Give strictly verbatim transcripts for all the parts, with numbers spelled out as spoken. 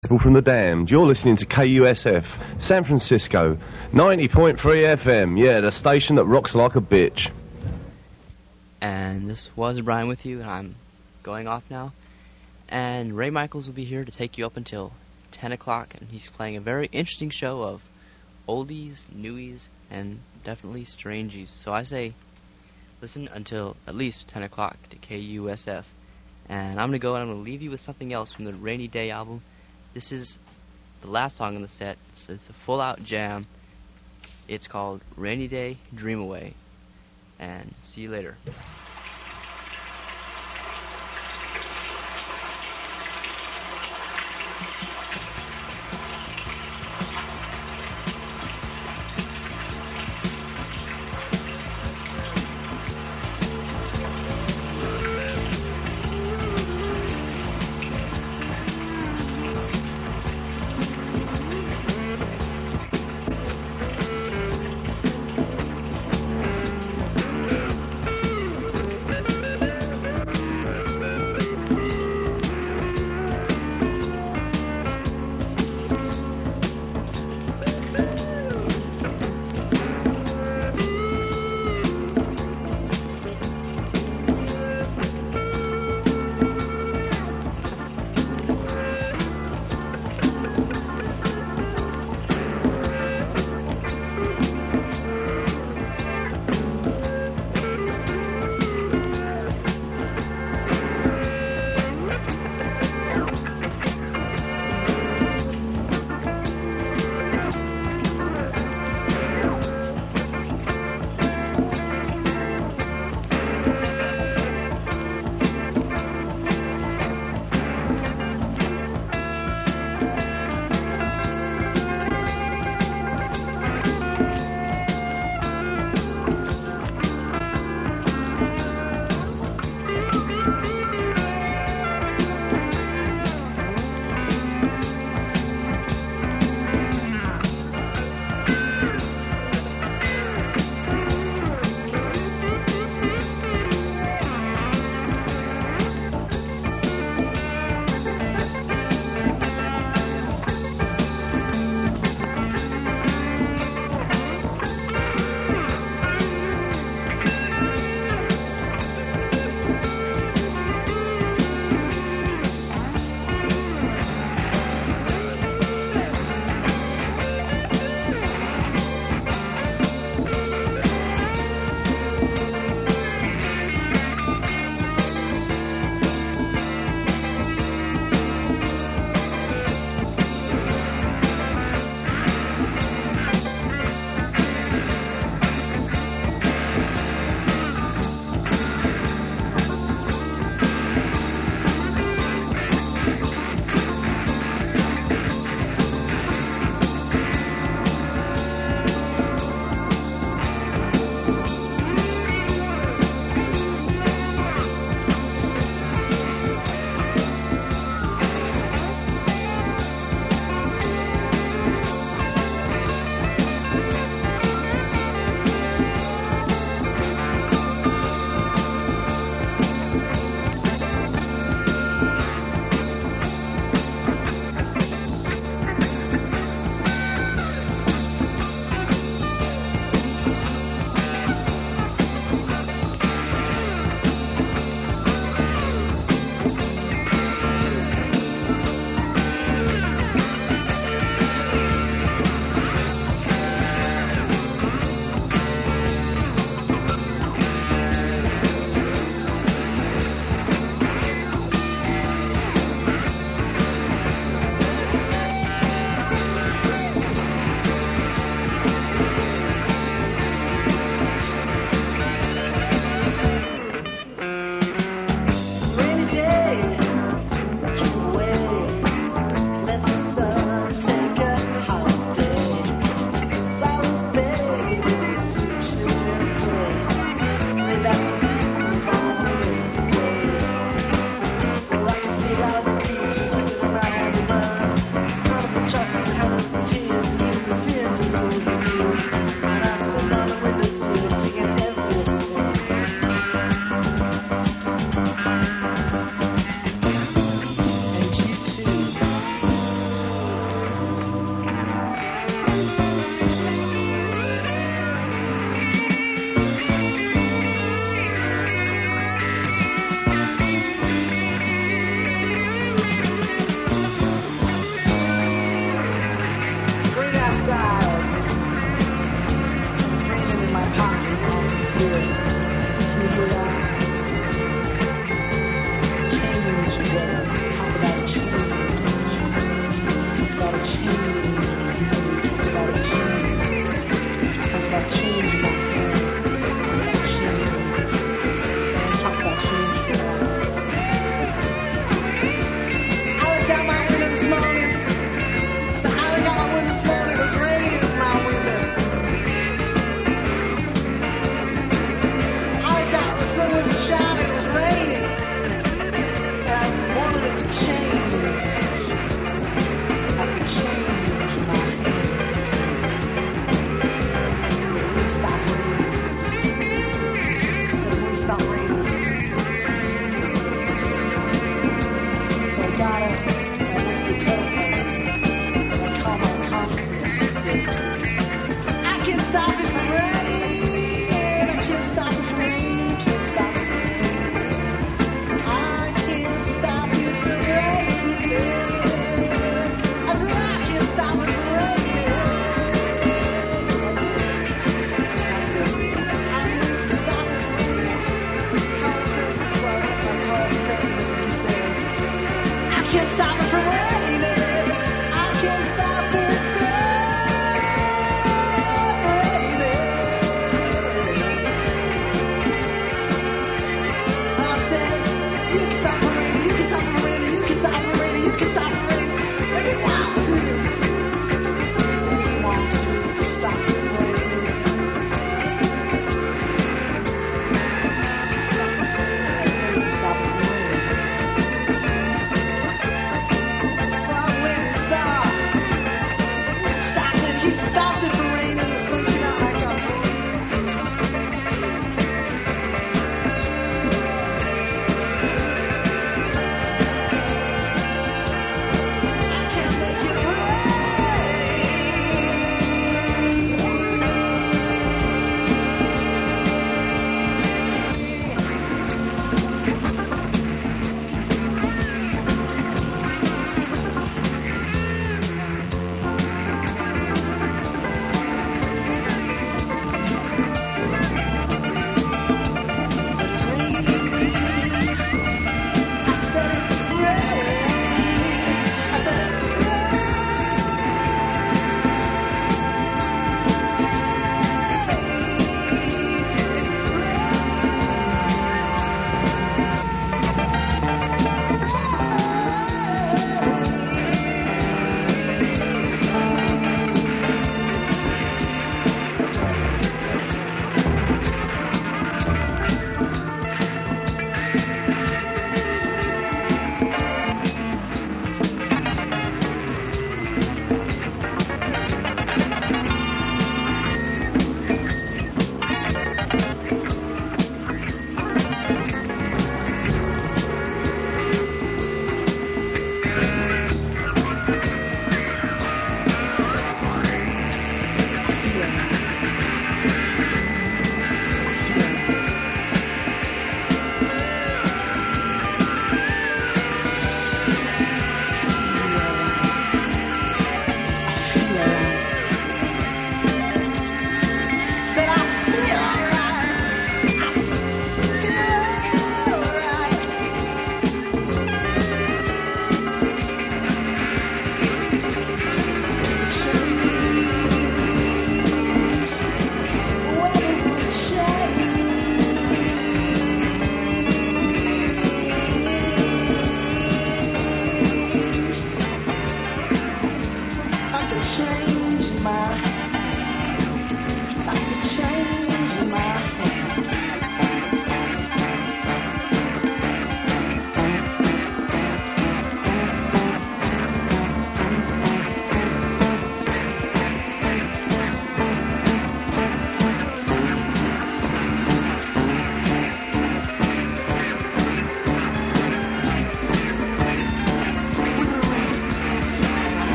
From the Damned. You're listening to K U S F, San Francisco, ninety point three F M. Yeah, the station that rocks like a bitch. And this was Brian with you, and I'm going off now. And Ray Michaels will be here to take you up until ten o'clock, and he's playing a very interesting show of oldies, newies, and definitely strangies. So I say listen until at least ten o'clock to K U S F. And I'm going to go and I'm going to leave you with something else from the Rainy Day album. This is the last song in the set. It's, it's a full-out jam. It's called Rainy Day, Dream Away. And see you later.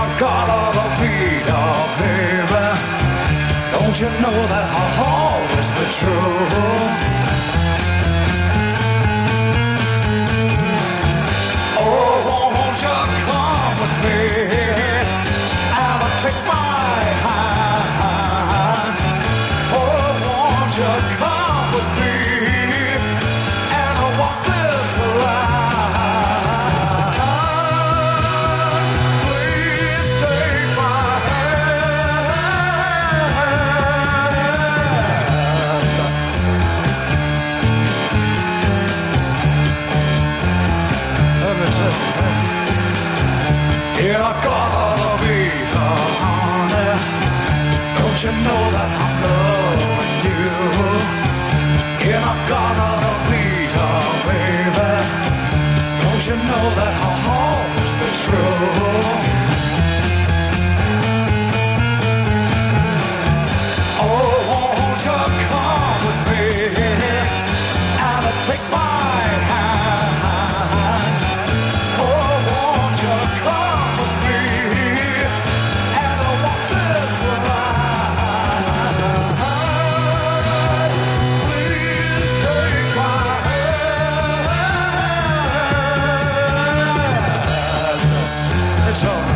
I gotta be dog, baby. Don't you know that I'll always be true? Oh, won't you come with me? I'll take my hand. Oh, won't you come with me? And I'll walk this line. Please take my hand. Yeah, I gotta be the honey. Don't you know that I'm loving you? Yeah, I gotta be the baby. Don't you know that I'll always be true? Oh, won't you come with me and take my hand? Oh, won't you come with me and walk this line? Please take my hand. It's all right.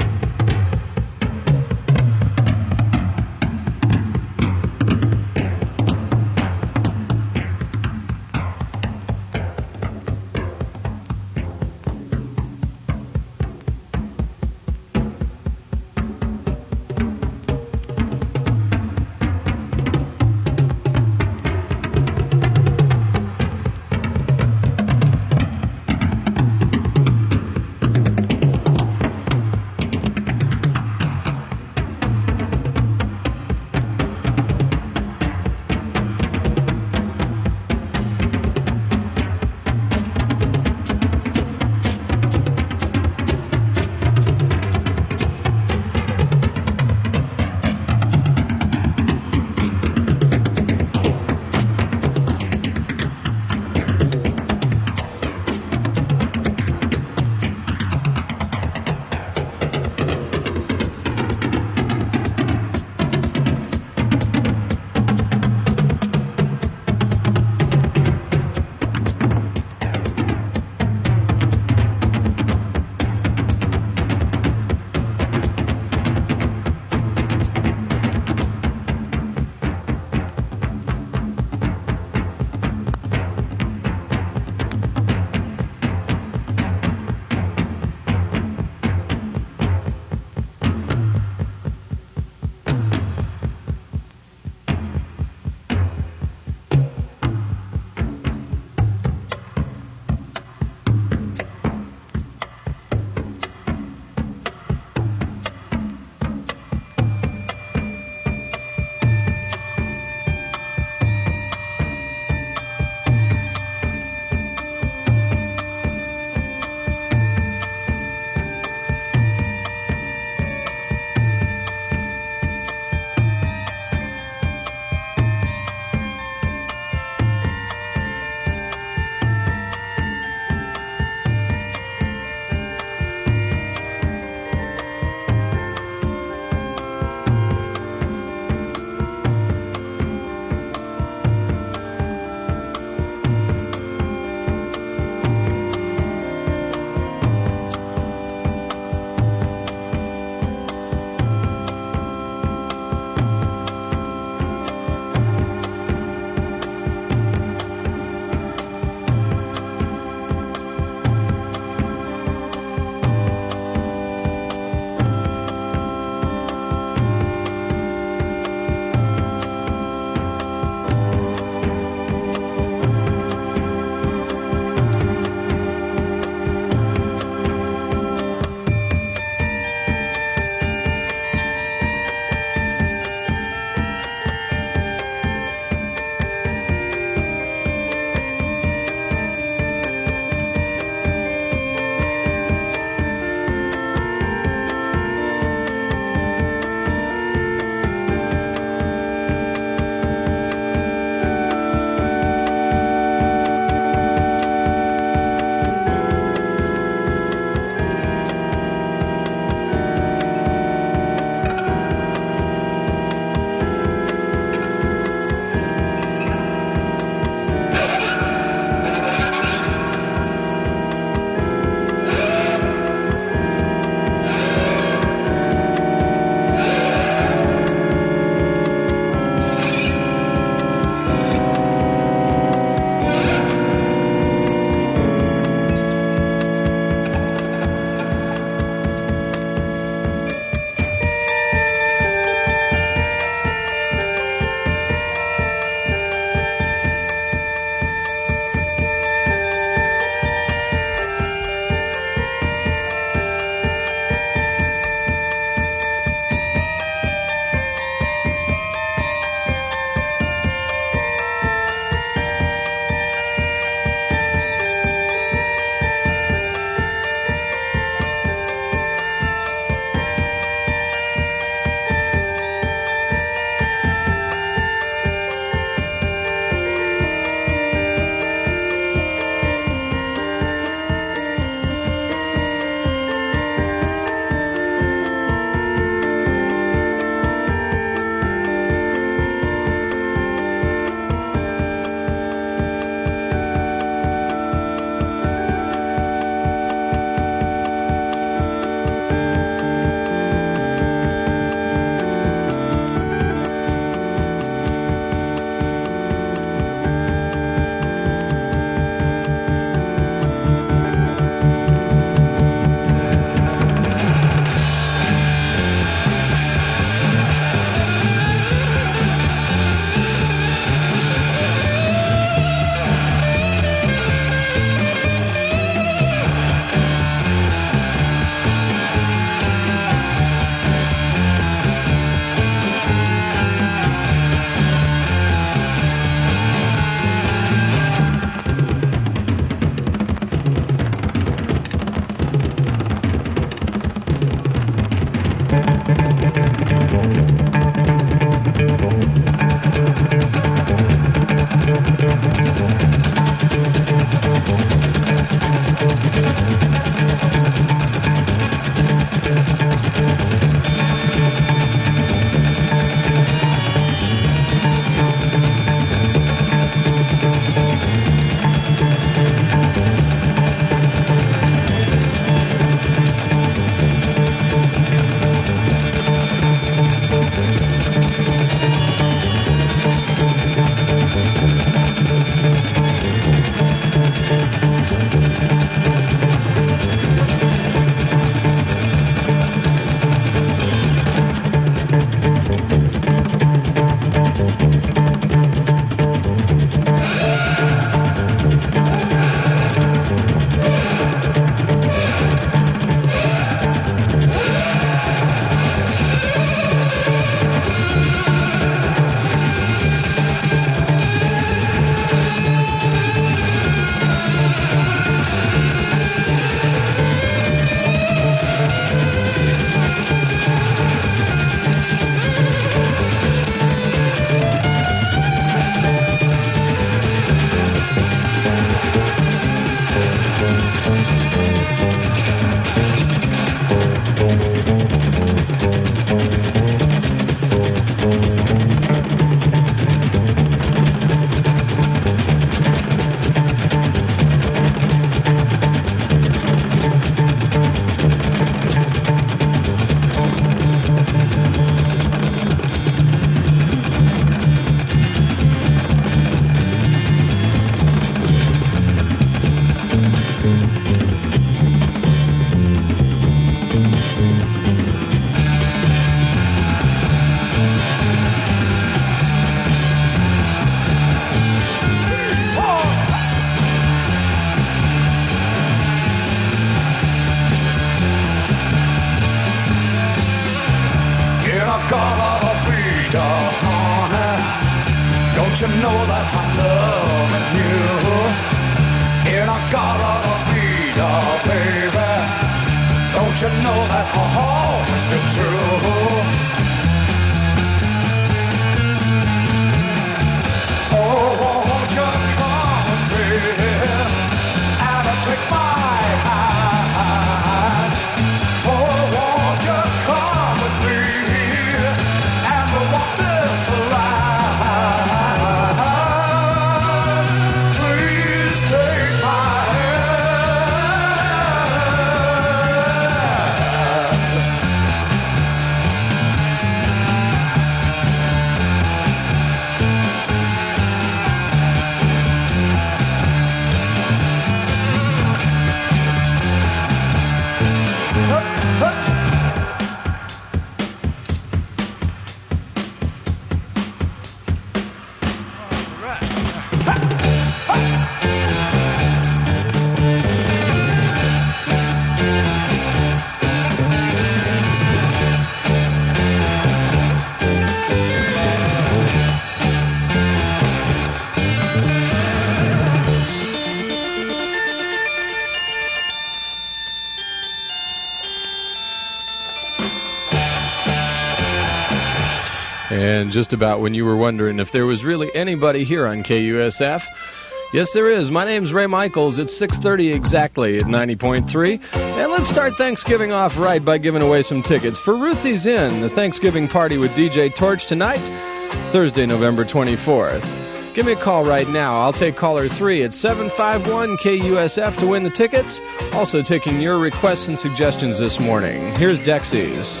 And just about when you were wondering if there was really anybody here on K U S F, yes, there is. My name's Ray Michaels. It's six thirty exactly at ninety point three. And let's start Thanksgiving off right by giving away some tickets for Ruthie's Inn, the Thanksgiving party with D J Torch tonight, Thursday, November twenty-fourth. Give me a call right now. I'll take caller three at seven five one K U S F to win the tickets. Also taking your requests and suggestions this morning. Here's Dexys.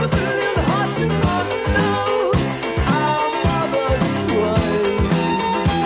Twice.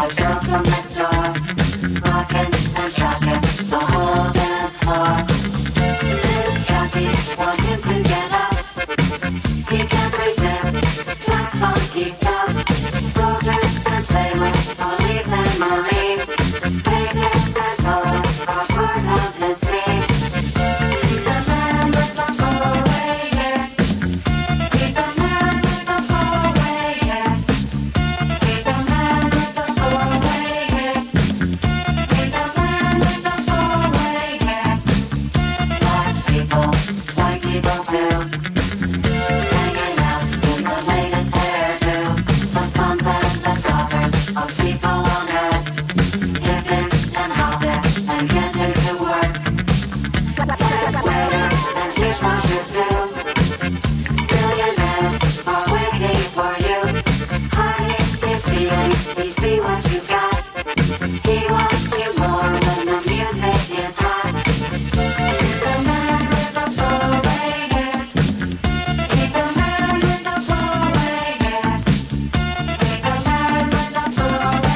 He's the man with the four-way hips. He's the man with the four-way hips.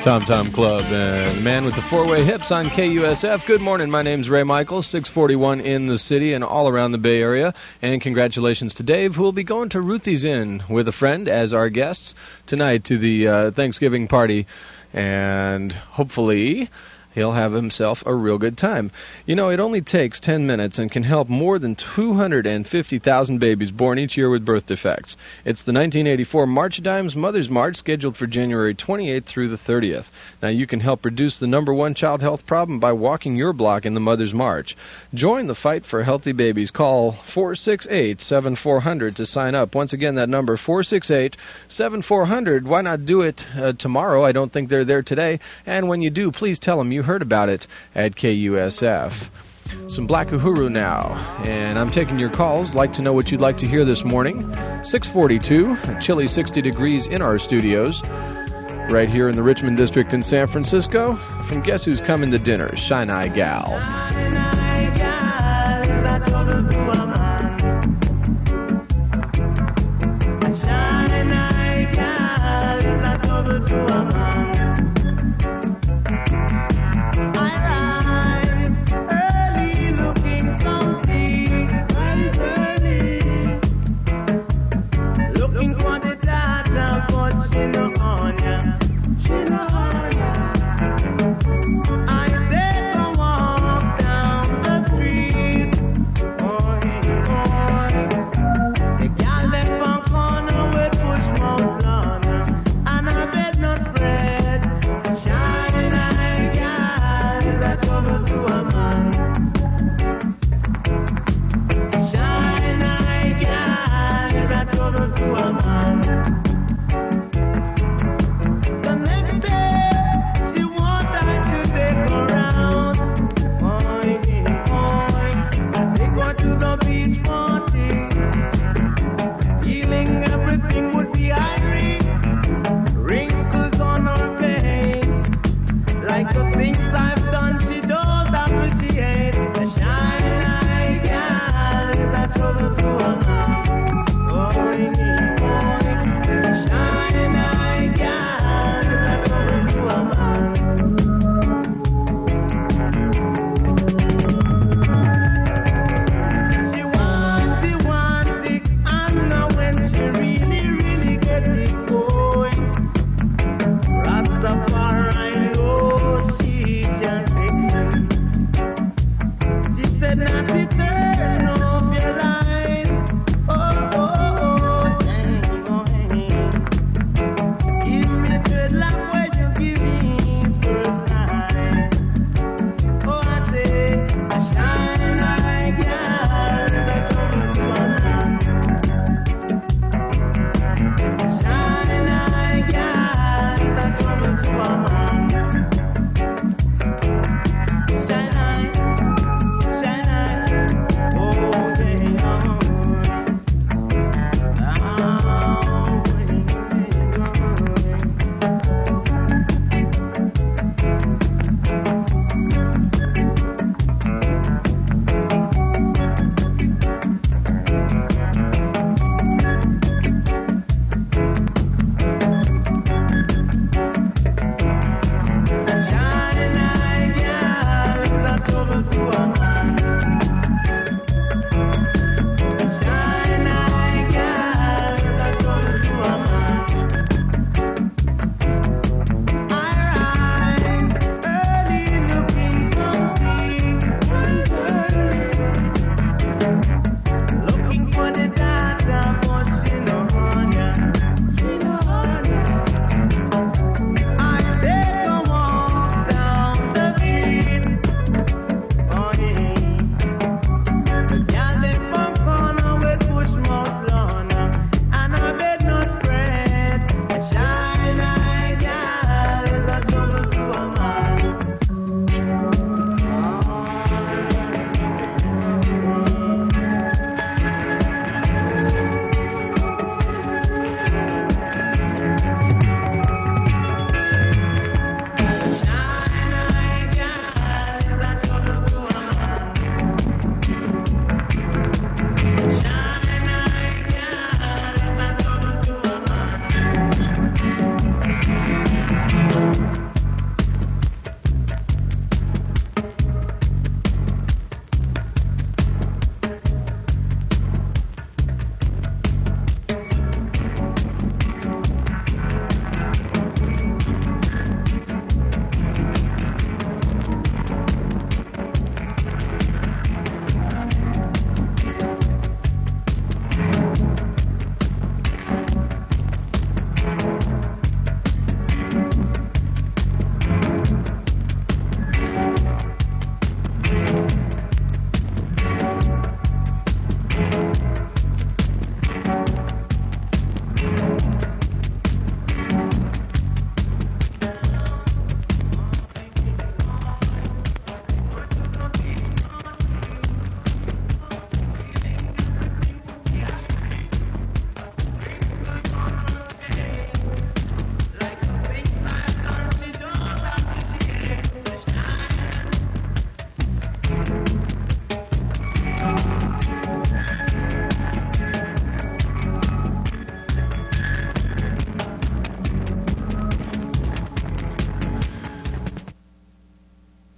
Tom Tom Club and the man with the four-way hips on K U S F. Good morning. My name's Ray Michaels, six forty-one in the city and all around the Bay Area. And congratulations to Dave, who will be going to Ruthie's Inn with a friend as our guests tonight to the uh, Thanksgiving party. And hopefully he'll have himself a real good time. You know, it only takes ten minutes and can help more than two hundred fifty thousand babies born each year with birth defects. It's the nineteen eighty-four March Dimes Mother's March, scheduled for January twenty-eighth through the thirtieth. Now, you can help reduce the number one child health problem by walking your block in the Mother's March. Join the fight for healthy babies. Call four six eight, seven four zero zero to sign up. Once again, that number, four six eight, seven four zero zero. Why not do it uh, tomorrow? I don't think they're there today. And when you do, please tell them you heard about it at K U S F. Some Black Uhuru now, and I'm taking your calls. Like to know what you'd like to hear this morning. six forty-two, a chilly sixty degrees in our studios, right here in the Richmond District in San Francisco. From Guess Who's Coming to Dinner, Shine Eye Gal. Shine Eye Gal,